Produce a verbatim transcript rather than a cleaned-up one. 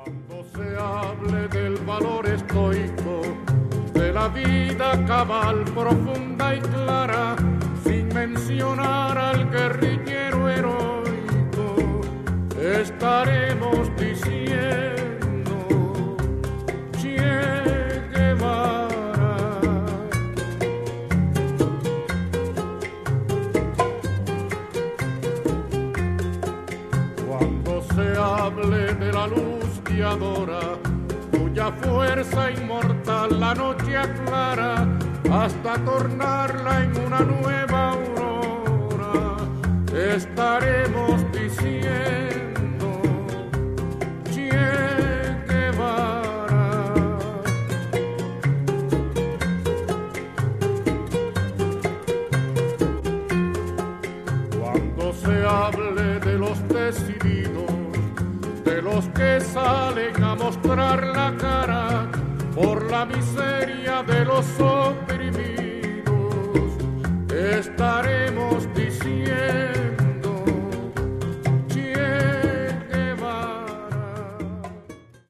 Cuando se hable del valor estoico, de la vida cabal, profunda y clara, sin mencionar al guerrillero heroico, estaremos diciendo Che Guevara. Cuando se hable de la luz guiadora, cuya fuerza inmortal la noche aclara hasta tornarla en una nueva aurora, estaremos diciendo Che Guevara. Cuando se hable de los decididos, de los que salen a mostrar la cara por la miseria de los oprimidos, esta